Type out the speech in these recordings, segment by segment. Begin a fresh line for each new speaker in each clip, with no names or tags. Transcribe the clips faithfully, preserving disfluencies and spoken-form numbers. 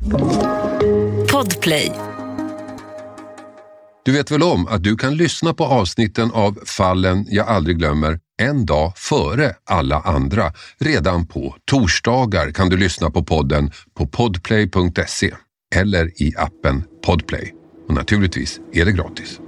Podplay.
Du vet väl om att du kan lyssna på avsnitten av Fallen jag aldrig glömmer en dag före alla andra. Redan på torsdagar kan du lyssna på podden på podplay punkt se eller i appen Podplay. Och naturligtvis är det gratis.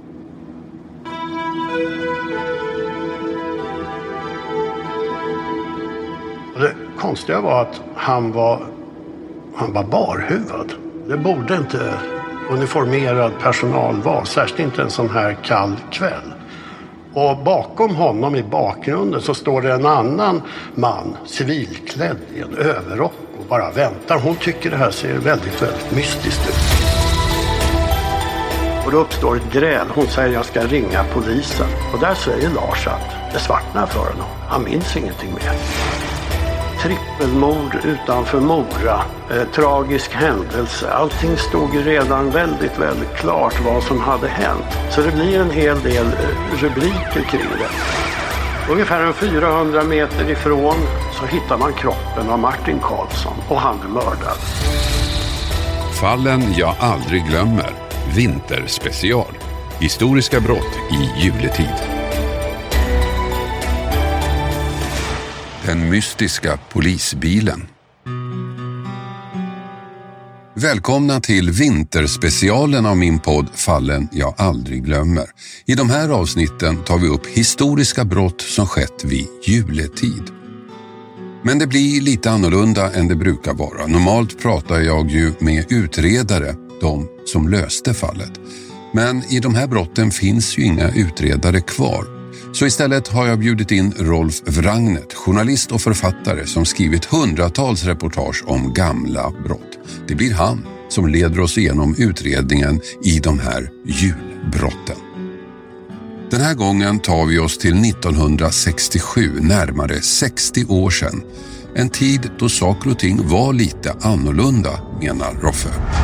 Det konstiga var att han var, han var barhuvad. Det borde inte uniformerad personal vara, särskilt inte en sån här kall kväll. Och bakom honom i bakgrunden så står det en annan man, civilklädd i en överrock och bara väntar. Hon tycker det här ser väldigt, väldigt mystiskt ut. Och då uppstår ett gräl. Hon säger jag ska ringa polisen. Och där säger Lars att det svartnar för honom. Han minns ingenting mer. Trippelmord utanför Mora, eh, tragisk händelse. Allting stod ju redan väldigt, väldigt klart vad som hade hänt. Så det blir en hel del eh, rubriker kring det. Ungefär en fyrahundra meter ifrån så hittar man kroppen av Martin Karlsson och han är mördad.
Fallen jag aldrig glömmer. Vinterspecial. Historiska brott i juletid. Den mystiska polisbilen. Välkomna till vinterspecialen av min podd Fallen jag aldrig glömmer. I de här avsnitten tar vi upp historiska brott som skett vid juletid. Men det blir lite annorlunda än det brukar vara. Normalt pratar jag ju med utredare, de som löste fallet. Men i de här brotten finns ju inga utredare kvar. Så istället har jag bjudit in Rolf Wrangnet, journalist och författare som skrivit hundratals reportage om gamla brott. Det blir han som leder oss igenom utredningen i de här julbrotten. Den här gången tar vi oss till nittonhundrasextiosju, närmare sextio år sedan. En tid då saker och ting var lite annorlunda, menar Roffe.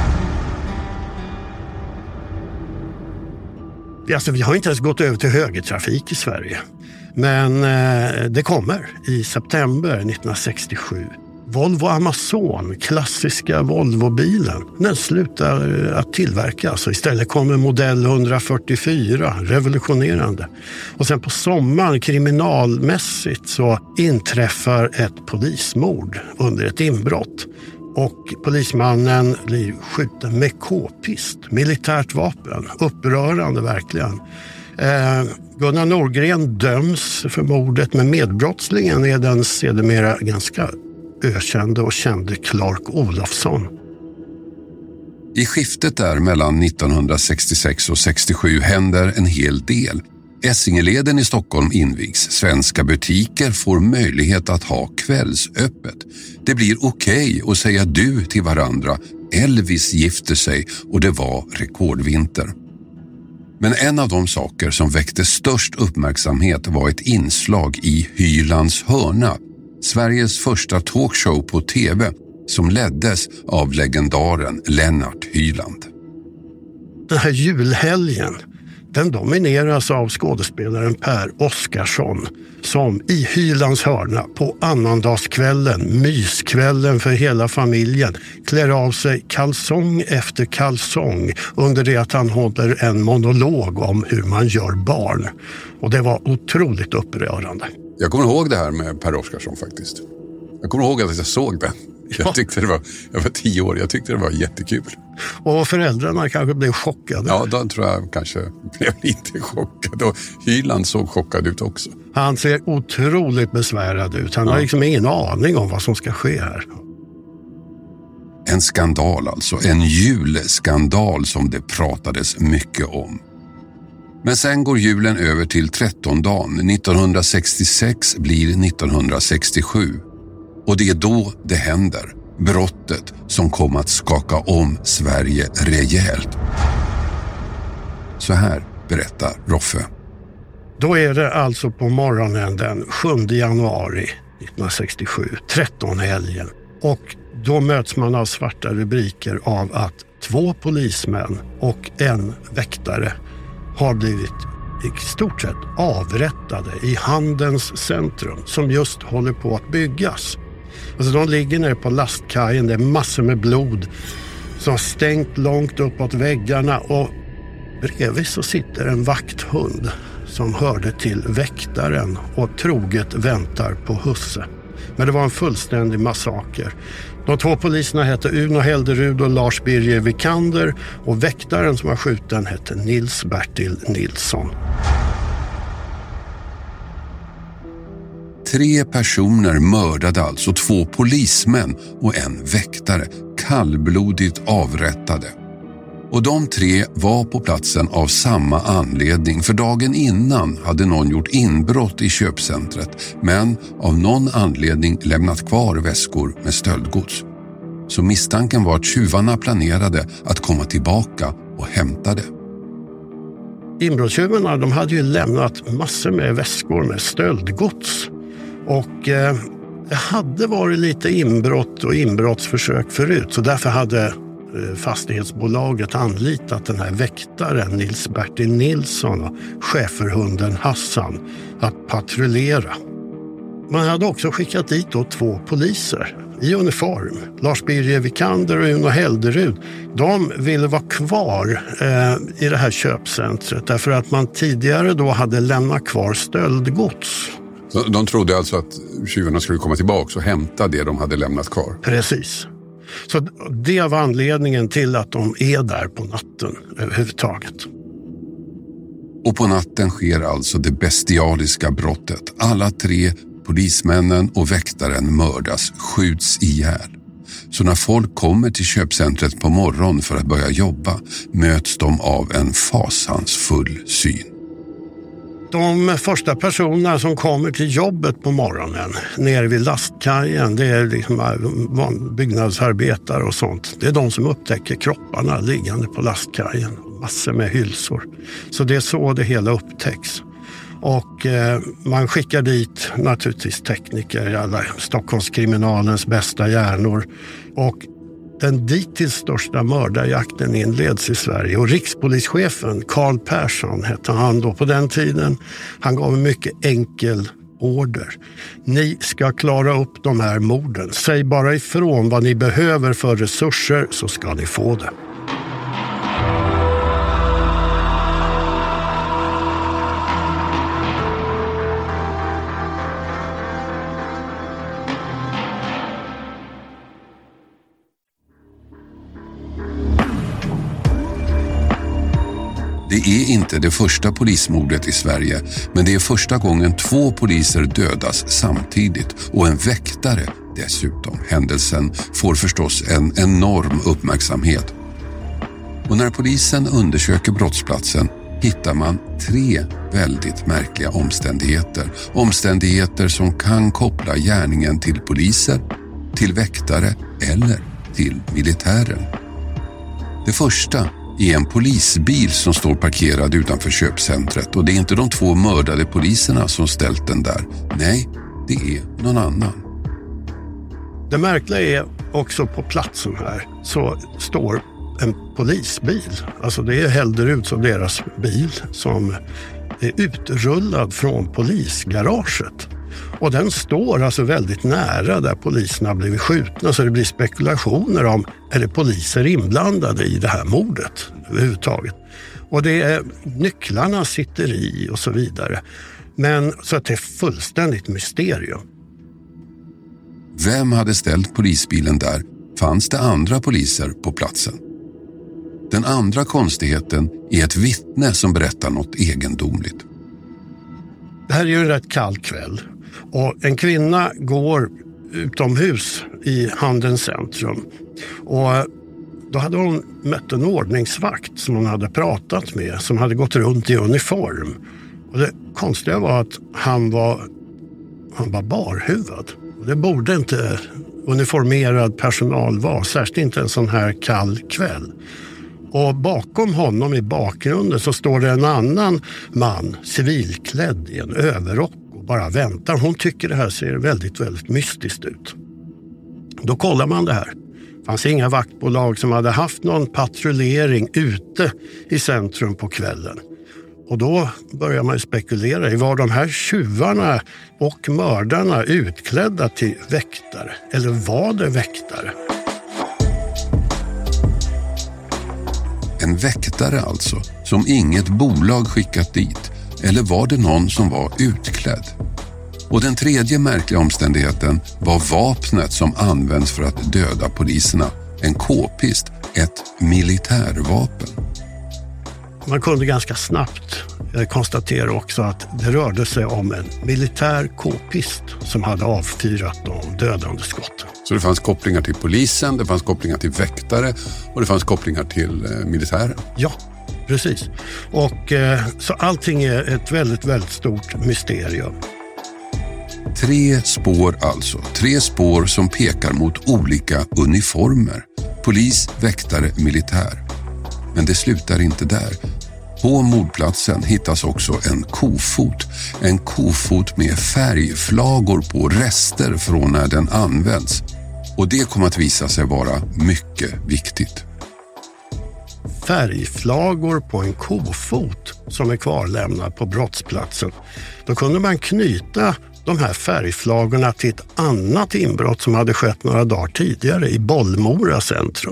Alltså, vi har inte ens gått över till högertrafik i Sverige. Men eh, det kommer i september nittonhundrasextiosju. Volvo Amazon, klassiska Volvo-bilen, den slutar att tillverkas. Istället kommer modell etthundrafyrtiofyra, revolutionerande. Och sen på sommaren, kriminalmässigt, så inträffar ett polismord under ett inbrott. Och polismannen blir skjuten med k-pist, militärt vapen. Upprörande verkligen. Eh, Gunnar Norgren döms för mordet, men medbrottslingen är den sedermera ganska ökände och kände Clark Olofsson.
I skiftet där mellan nittonhundrasextiosex och sextiosju händer en hel del. Essingeleden i Stockholm invigs. Svenska butiker får möjlighet att ha kvällsöppet. Det blir okej att säga du till varandra. Elvis gifter sig och det var rekordvinter. Men en av de saker som väckte störst uppmärksamhet var ett inslag i Hylands hörna, Sveriges första talkshow på tv som leddes av legendaren Lennart Hyland.
Den här julhelgen, den domineras av skådespelaren Per Oscarsson som i Hylands hörna på annandagskvällen, myskvällen för hela familjen, klär av sig kalsong efter kalsong under det att han håller en monolog om hur man gör barn. Och det var otroligt upprörande.
Jag kommer ihåg det här med Per Oscarsson faktiskt. Jag kommer ihåg att jag såg det. Jag tyckte det var, jag var tio år, jag tyckte det var jättekul.
Och föräldrarna kanske blev chockade.
Ja, då tror jag kanske blev lite chockad. Och Hyland såg chockad ut också.
Han ser otroligt besvärad ut. Han ja. har liksom ingen aning om vad som ska ske här.
En skandal alltså, en julskandal som det pratades mycket om. Men sen går julen över till trettondagen. nittonhundrasextiosex blir nittonhundrasextiosju. Och det är då det händer. Brottet som kom att skaka om Sverige rejält. Så här berättar Roffe.
Då är det alltså på morgonen den sjunde januari nittonhundrasextiosju, trettonhelgen. Och då möts man av svarta rubriker av att två polismän och en väktare har blivit i stort sett avrättade i Handens centrum som just håller på att byggas. Alltså de ligger nere på lastkajen, det är massor med blod som har stängt långt uppåt väggarna, och bredvid så sitter en vakthund som hörde till väktaren och troget väntar på husse. Men det var en fullständig massaker. De två poliserna hette Uno Helderud och Lars Birger Vikander, och väktaren som var skjuten hette Nils Bertil Nilsson.
Tre personer mördade alltså två polismän och en väktare, kallblodigt avrättade. Och de tre var på platsen av samma anledning, för dagen innan hade någon gjort inbrott i köpcentret, men av någon anledning lämnat kvar väskor med stöldgods. Så misstanken var att tjuvarna planerade att komma tillbaka och hämta det.
Inbrottstjuvarna, de hade ju lämnat massor med väskor med stöldgods. Och eh, det hade varit lite inbrott och inbrottsförsök förut, så därför hade eh, fastighetsbolaget anlitat den här väktaren Nils Bertil Nilsson och schäferhunden Hassan att patrullera. Man hade också skickat dit då två poliser i uniform. Lars Birger Vikander och Uno Helderud. De ville vara kvar eh, i det här köpcentret därför att man tidigare då hade lämnat kvar stöldgods.
De trodde alltså att tjuvarna skulle komma tillbaka och hämta det de hade lämnat kvar?
Precis. Så det var anledningen till att de är där på natten överhuvudtaget.
Och på natten sker alltså det bestialiska brottet. Alla tre polismännen och väktaren mördas, skjuts ihjäl. Så när folk kommer till köpcentret på morgon för att börja jobba möts de av en fasansfull syn.
De första personerna som kommer till jobbet på morgonen nere vid lastkajen, det är liksom byggnadsarbetare och sånt. Det är de som upptäcker kropparna liggande på lastkajen. Massor med hylsor. Så det är så det hela upptäcks. Och eh, man skickar dit naturligtvis tekniker, alla Stockholmskriminalens bästa hjärnor. Och den dittills största mördarjakten inleds i Sverige. Och rikspolischefen Carl Persson hette han då på den tiden. Han gav en mycket enkel order. Ni ska klara upp de här morden. Säg bara ifrån vad ni behöver för resurser så ska ni få det.
Det är inte det första polismordet i Sverige, men det är första gången två poliser dödas samtidigt och en väktare dessutom. Händelsen får förstås en enorm uppmärksamhet. Och när polisen undersöker brottsplatsen hittar man tre väldigt märkliga omständigheter. Omständigheter som kan koppla gärningen till poliser, till väktare eller till militären. Det första är en polisbil som står parkerad utanför köpcentret, och det är inte de två mördade poliserna som ställt den där. Nej, det är någon annan.
Det märkliga är också på platsen här så står en polisbil. Alltså det är Helderud som deras bil som är utrullad från polisgaraget. Och den står alltså väldigt nära där poliserna har blivit skjutna, så det blir spekulationer om är det poliser inblandade i det här mordet överhuvudtaget. Och det är nycklarna sitter i och så vidare. Men så att det är fullständigt mysterium.
Vem hade ställt polisbilen där? Fanns det andra poliser på platsen? Den andra konstigheten är ett vittne som berättar något egendomligt.
Det här är ju en rätt kall kväll. Och en kvinna går utomhus i Handens centrum. Och då hade hon mött en ordningsvakt som hon hade pratat med, som hade gått runt i uniform. Och det konstiga var att han var, han var barhuvud. Det borde inte uniformerad personal vara, särskilt inte en sån här kall kväll. Och bakom honom i bakgrunden så står det en annan man, civilklädd i en överrock och bara väntar. Hon tycker det här ser väldigt, väldigt mystiskt ut. Då kollar man det här. Det fanns inga vaktbolag som hade haft någon patrullering ute i centrum på kvällen. Och då börjar man spekulera i var de här tjuvarna och mördarna utklädda till väktare. Eller var det väktare?
En väktare alltså, som inget bolag skickat dit. Eller var det någon som var utklädd? Och den tredje märkliga omständigheten var vapnet som används för att döda poliserna. En k-pist, ett militärvapen.
Man kunde ganska snabbt konstatera också att det rörde sig om en militär k-pist som hade avfyrat de dödande skotten.
Så det fanns kopplingar till polisen, det fanns kopplingar till väktare och det fanns kopplingar till eh, militären?
Ja, precis. Och eh, så allting är ett väldigt, väldigt stort mysterium.
Tre spår alltså, tre spår som pekar mot olika uniformer. Polis, väktare, militär. Men det slutar inte där. På mordplatsen hittas också en kofot. En kofot med färgflagor på, rester från när den används. Och det kommer att visa sig vara mycket viktigt.
Färgflagor på en kofot som är kvarlämnad på brottsplatsen. Då kunde man knyta de här färgflagorna till ett annat inbrott som hade skett några dagar tidigare i Bollmora centrum.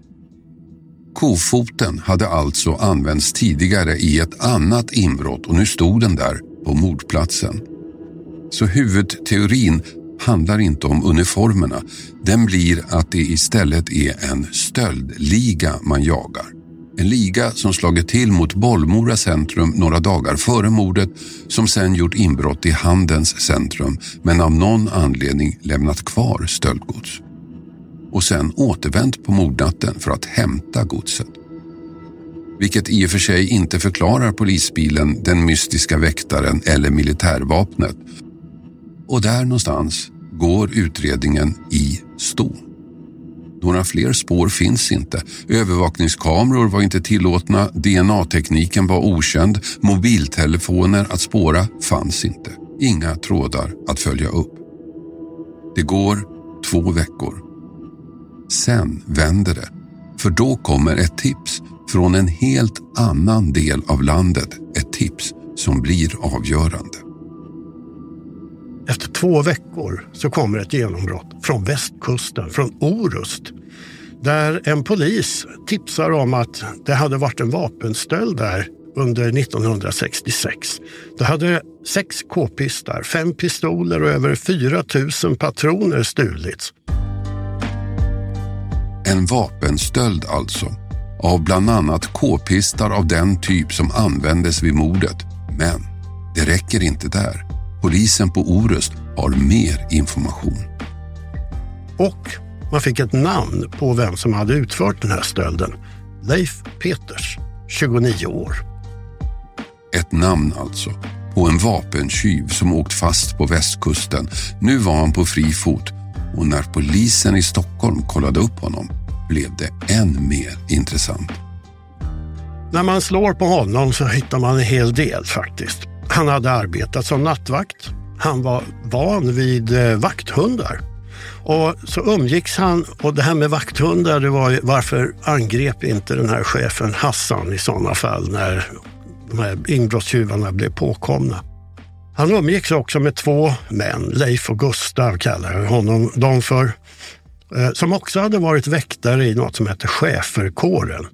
Kofoten hade alltså använts tidigare i ett annat inbrott och nu stod den där på mordplatsen. Så huvudteorin handlar inte om uniformerna. Den blir att det istället är en stöldliga man jagar. En liga som slagit till mot Bollmora centrum några dagar före mordet, som sen gjort inbrott i Handens centrum men av någon anledning lämnat kvar stöldgods. Och sen återvänt på mordnatten för att hämta godset. Vilket i och för sig inte förklarar polisbilen, den mystiska väktaren eller militärvapnet. Och där någonstans går utredningen i stå. Några fler spår finns inte. Övervakningskameror var inte tillåtna, D N A-tekniken var okänd, mobiltelefoner att spåra fanns inte. Inga trådar att följa upp. Det går två veckor. Sen vänder det, för då kommer ett tips från en helt annan del av landet. Ett tips som blir avgörande.
Efter två veckor så kommer ett genombrott från västkusten, från Orust. Där en polis tipsar om att det hade varit en vapenstöld där under nittonhundrasextiosex. Det hade sex k-pistar, fem pistoler och över fyra tusen patroner stulits.
En vapenstöld alltså, av bland annat k-pistar av den typ som användes vid mordet. Men det räcker inte där. Polisen på Orust har mer information.
Och man fick ett namn på vem som hade utfört den här stölden. Leif Peters, tjugonio år.
Ett namn alltså, på en vapentjuv som åkt fast på västkusten. Nu var han på fri fot. Och när polisen i Stockholm kollade upp honom blev det än mer intressant.
När man slår på honom så hittar man en hel del faktiskt. Han hade arbetat som nattvakt. Han var van vid eh, vakthundar. Och så umgicks han, och det här med vakthundar, det var ju, varför angrep inte den här chefen Hassan i sådana fall när de här inbrottstjuvarna blev påkomna. Han umgicks också med två män, Leif och Gustav kallar honom de för, eh, som också hade varit väktare i något som heter Schäferkåren.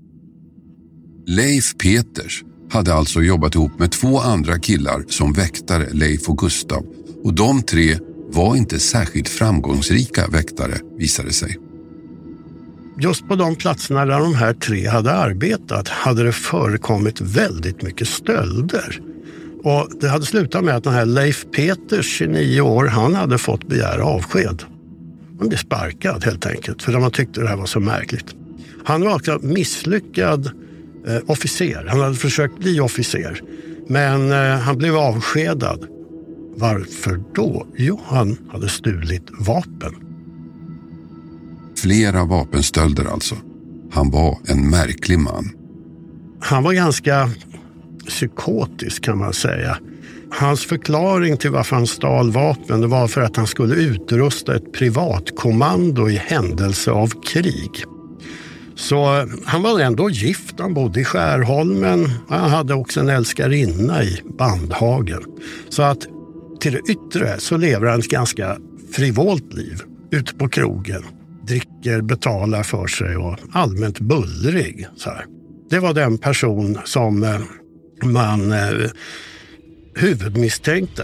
Leif Peters hade alltså jobbat ihop med två andra killar som väktare, Leif och Gustav. Och de tre var inte särskilt framgångsrika väktare, visade sig.
Just på de platserna där de här tre hade arbetat hade det förekommit väldigt mycket stölder. Och det hade slutat med att den här Leif Peters, tjugonio år, han hade fått begära avsked. Han blev sparkad helt enkelt, för man tyckte det här var så märkligt. Han var också misslyckad eh, officer. Han hade försökt bli officer, men eh, han blev avskedad. Varför då? Jo, han hade stulit vapen.
Flera vapenstölder alltså. Han var en märklig man.
Han var ganska psykotisk kan man säga. Hans förklaring till varför han stal vapen, det var för att han skulle utrusta ett privatkommando i händelse av krig. Så han var ändå gift, han bodde i Skärholmen. Han hade också en älskarinna i Bandhagen. Så att till det yttre så lever han ett ganska frivolt liv. Ute på krogen, dricker, betalar för sig och allmänt bullrig. Så här. Det var den person som eh, man eh, huvudmisstänkte.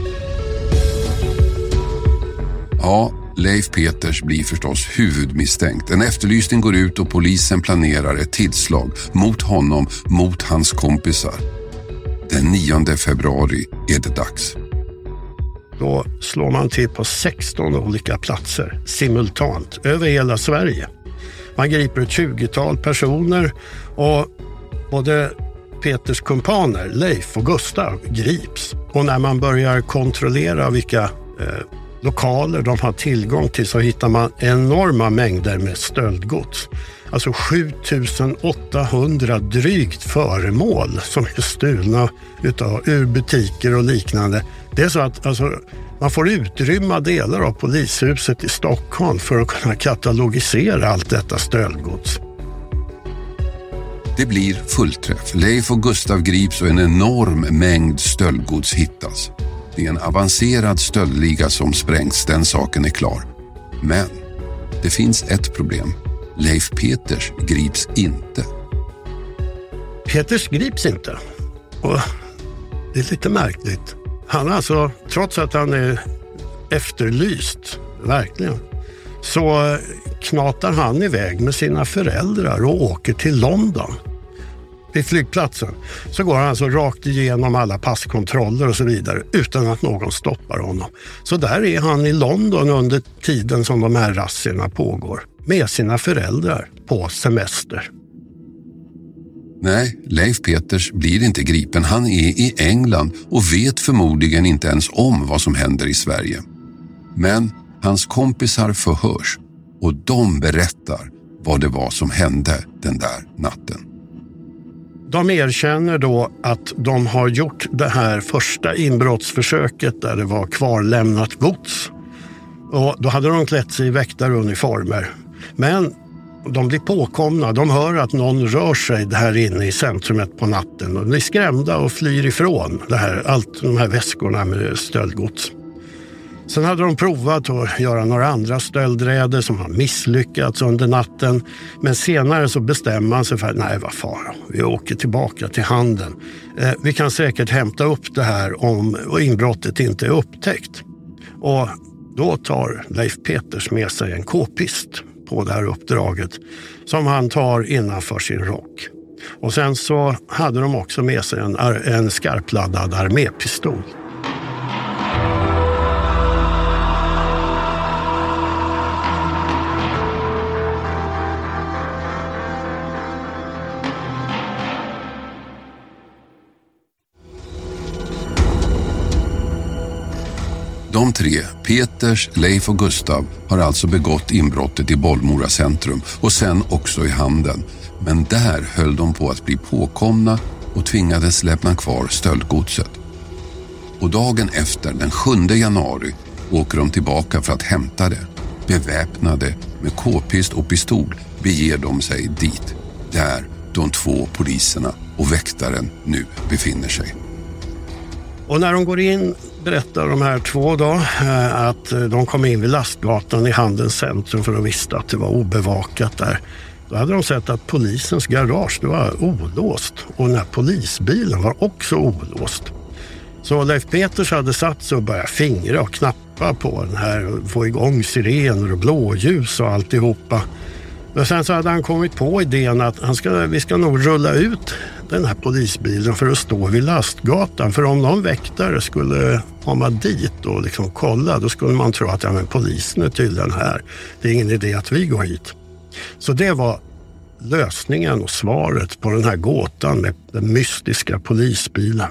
Ja, Leif Peters blir förstås huvudmisstänkt. En efterlysning går ut och polisen planerar ett tillslag mot honom, mot hans kompisar. Den nionde februari är det dags.
Då slår man till på sexton olika platser simultant över hela Sverige. Man griper ett tjugotal personer och både Peters kumpaner, Leif och Gustav, grips. Och när man börjar kontrollera vilka eh, lokaler de har tillgång till så hittar man enorma mängder med stöldgods. Alltså sjutusen åttahundra drygt föremål som är stulna utav, ur butiker och liknande. Det är så att alltså, man får utrymma delar av polishuset i Stockholm för att kunna katalogisera allt detta stöldgods.
Det blir fullträff. Leif och Gustav grips och en enorm mängd stöldgods hittas. Det är en avancerad stöldliga som sprängs, den saken är klar. Men det finns ett problem. Leif Peters grips inte.
Peters grips inte. Och det är lite märkligt. Han alltså, trots att han är efterlyst, verkligen, så knatar han iväg med sina föräldrar och åker till London. Vid flygplatsen så går han alltså rakt igenom alla passkontroller och så vidare utan att någon stoppar honom. Så där är han i London under tiden som de här razzierna pågår med sina föräldrar på semester.
Nej, Leif Peters blir inte gripen. Han är i England och vet förmodligen inte ens om vad som händer i Sverige. Men hans kompisar förhörs och de berättar vad det var som hände den där natten.
De erkänner då att de har gjort det här första inbrottsförsöket där det var kvarlämnat gods. Och då hade de klätt sig i väktaruniformer. Men de blir påkomna, de hör att någon rör sig där inne i centrumet på natten. Och blir skrämda och flyr ifrån det här, allt de här väskorna med stöldgods. Sen hade de provat att göra några andra stöldräder som har misslyckats under natten. Men senare så bestämmer man sig för att nej, vad fara, vi åker tillbaka till handeln. Eh, vi kan säkert hämta upp det här om inbrottet inte är upptäckt. Och då tar Leif Peters med sig en k-pist på det här uppdraget som han tar innanför sin rock. Och sen så hade de också med sig en, en skarpladdad armépistol.
De tre, Peters, Leif och Gustav, har alltså begått inbrottet i Bollmora centrum och sen också i handeln. Men där höll de på att bli påkomna och tvingades lämna kvar stöldgodset. Och dagen efter, den sjunde januari, åker de tillbaka för att hämta det. Beväpnade med k-pist och pistol beger de sig dit, där de två poliserna och väktaren nu befinner sig.
Och när de går in berättar de här två då att de kom in vid Lastgatan i Handelns centrum för de visste att det var obevakat där. Då hade de sett att polisens garage det var olåst och den här polisbilen var också olåst. Så Leif Peters hade satt sig och börjat fingra och knappa på den här och få igång sirener och blåljus och alltihopa. Och sen så hade han kommit på idén att han ska, vi ska nog rulla ut den här polisbilen för att stå vid Lastgatan. För om någon väktare skulle komma dit och liksom kolla, då skulle man tro att ja, men polisen är tydligen här. Det är ingen idé att vi går hit. Så det var lösningen och svaret på den här gåtan med den mystiska polisbilen.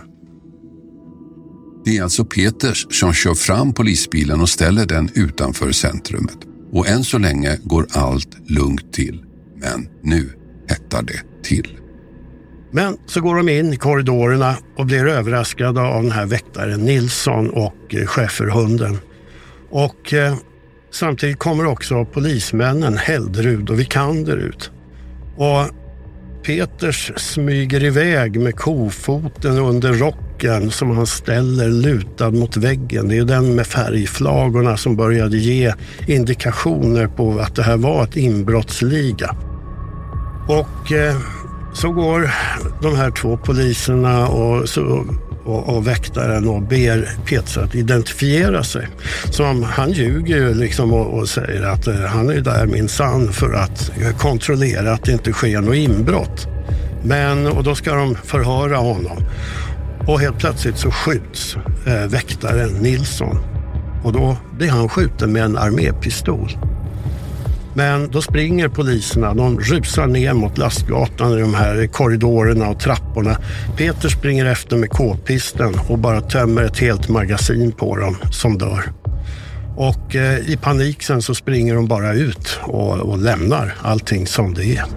Det är alltså Peters som kör fram polisbilen och ställer den utanför centrumet. Och än så länge går allt lugnt till. Men nu hettar det till.
Men så går de in i korridorerna och blir överraskade av den här väktaren Nilsson och eh, schäferhunden. Och eh, samtidigt kommer också polismännen Heldrud och Vikander ut. Och Peters smyger iväg med kofoten under rocken som han ställer lutad mot väggen. Det är den med färgflagorna som började ge indikationer på att det här var ett inbrottsliga. Och eh, Så går de här två poliserna och, så, och, och väktaren och ber Peter att identifiera sig. Så han ljuger ju liksom och, och säger att eh, han är där minsann för att kontrollera att det inte sker något inbrott. Men, och då ska de förhöra honom. Och helt plötsligt så skjuts eh, väktaren Nilsson. Och då blir han skjuten med en armépistol. Men då springer poliserna, de rusar ner mot lastgatan i de här korridorerna och trapporna. Peter springer efter med k-pisten och bara tömmer ett helt magasin på dem som dör. Och eh, i panik sen så springer de bara ut och, och lämnar allting som det är.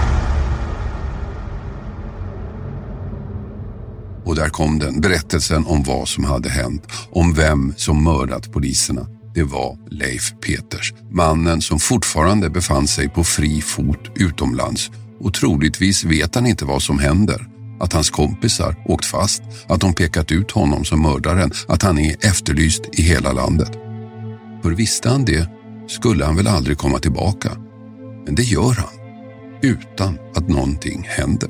Och där kom den, berättelsen om vad som hade hänt, om vem som mördat poliserna. Det var Leif Peters, mannen som fortfarande befann sig på fri fot utomlands, och troligtvis vet han inte vad som händer. Att hans kompisar åkt fast, att de pekat ut honom som mördaren, att han är efterlyst i hela landet. För visste han det skulle han väl aldrig komma tillbaka. Men det gör han, utan att någonting händer.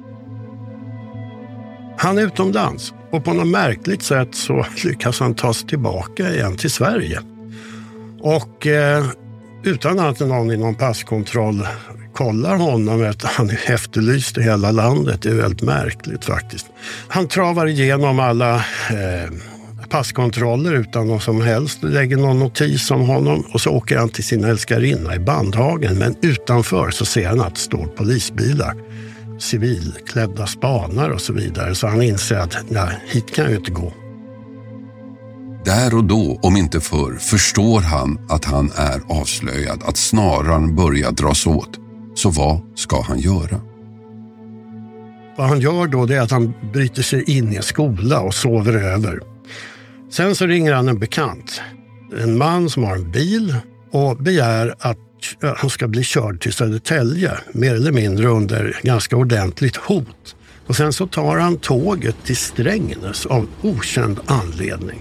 Han är utomlands och på något märkligt sätt så lyckas han ta sig tillbaka igen till Sverige. Och eh, utan att någon i någon passkontroll kollar honom, att han är efterlyst i hela landet. Det är väldigt märkligt faktiskt. Han travar igenom alla eh, passkontroller utan någon som helst. Lägger någon notis om honom och så åker han till sin älskarinna i Bandhagen. Men utanför så ser han att det står polisbilar. Civilklädda spanar och så vidare, så han inser att nej, hit kan jag ju inte gå.
Där och då, om inte förr, förstår han att han är avslöjad, att snaran börjar dras åt. Så vad ska han göra?
Vad han gör då, det är att han bryter sig in i en skola och sover över. Sen så ringer han en bekant, en man som har en bil, och begär att han ska bli körd till Södertälje, mer eller mindre under ganska ordentligt hot. Och sen så tar han tåget till Strängnäs av okänd anledning.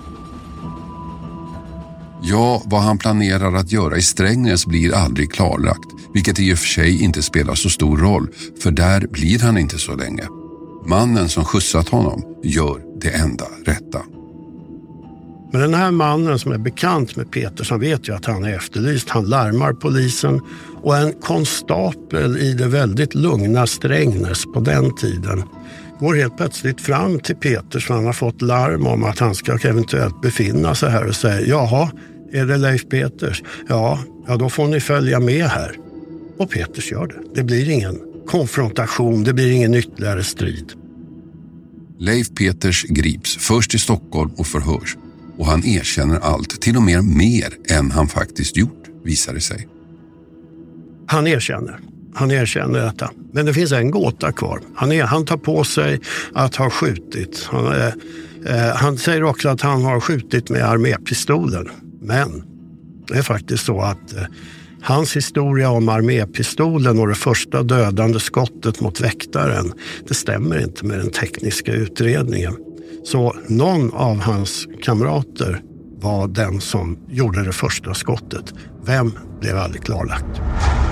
Ja, vad han planerar att göra i Strängnäs blir aldrig klarlagt, vilket i och för sig inte spelar så stor roll, för där blir han inte så länge. Mannen som skjutsat honom gör det enda rätta.
Men den här mannen som är bekant med Peter, som vet ju att han är efterlyst, han larmar polisen, och en konstapel i det väldigt lugna Strängnäs på den tiden går helt plötsligt fram till Peter, som han har fått larm om att han ska eventuellt befinna sig här, och säger: jaha, är det Leif Peters? Ja, ja, då får ni följa med här. Och Peters gör det. Det blir ingen konfrontation, det blir ingen ytterligare strid.
Leif Peters grips först i Stockholm och förhörs. Och han erkänner allt, till och med mer än han faktiskt gjort, visar det sig.
Han erkänner. Han erkänner detta. Men det finns en gåta kvar. Han, är, han tar på sig att ha skjutit. Han, eh, han säger också att han har skjutit med armépistolen. Men det är faktiskt så att eh, hans historia om armépistolen och det första dödande skottet mot väktaren, det stämmer inte med den tekniska utredningen. Så någon av hans kamrater var den som gjorde det första skottet. Vem blev aldrig klarlagt.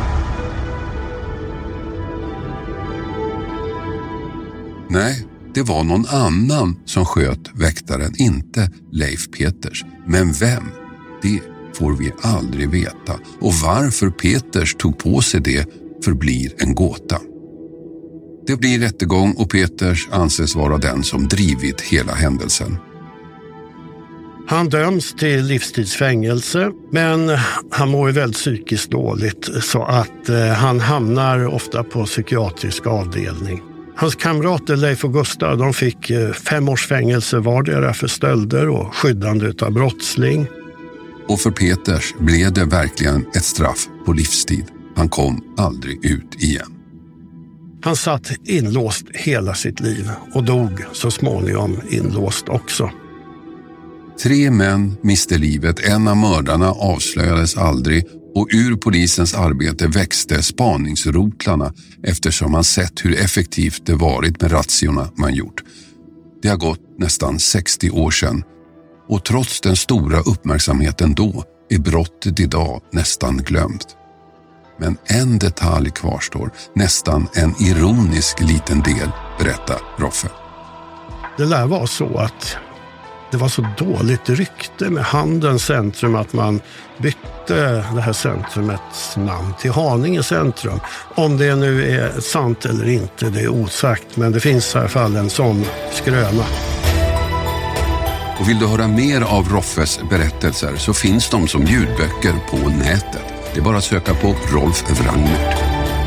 Nej, det var någon annan som sköt väktaren, inte Leif Peters. Men vem? Det får vi aldrig veta. Och varför Peters tog på sig det förblir en gåta. Det blir rättegång och Peters anses vara den som drivit hela händelsen.
Han döms till livstidsfängelse, men han mår ju väldigt psykiskt dåligt, så att eh, han hamnar ofta på psykiatrisk avdelning. Hans kamrater Leif och Gustav, de fick eh, fem års fängelse vardera för stölder och skyddande av brottsling.
Och för Peters blev det verkligen ett straff på livstid. Han kom aldrig ut igen.
Han satt inlåst hela sitt liv och dog så småningom inlåst också.
Tre män miste livet, en av mördarna avslöjades aldrig, och ur polisens arbete växte spaningsrotlarna eftersom man sett hur effektivt det varit med razziorna man gjort. Det har gått nästan sextio år sedan, och trots den stora uppmärksamheten då är brottet idag nästan glömt. Men en detalj kvarstår, nästan en ironisk liten del, berättar Roffe.
Det lär vara så att det var så dåligt rykte med Handens centrum att man bytte det här centrumets namn till Haninge centrum. Om det nu är sant eller inte, det är osagt, men det finns i alla fall en sån skröna.
Och vill du höra mer av Roffes berättelser så finns de som ljudböcker på nätet. Det är bara att söka på Rolf Wranghert.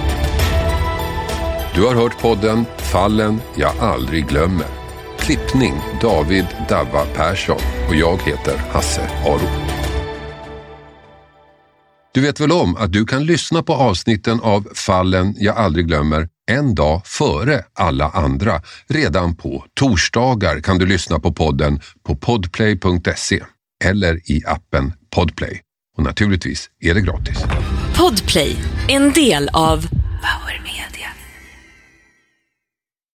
Du har hört podden Fallen jag aldrig glömmer. Klippning David Dabba Persson och jag heter Hasse Aro. Du vet väl om att du kan lyssna på avsnitten av Fallen jag aldrig glömmer en dag före alla andra. Redan på torsdagar kan du lyssna på podden på podplay punkt se eller i appen Podplay. Och naturligtvis är det gratis.
Podplay, en del av Power Media.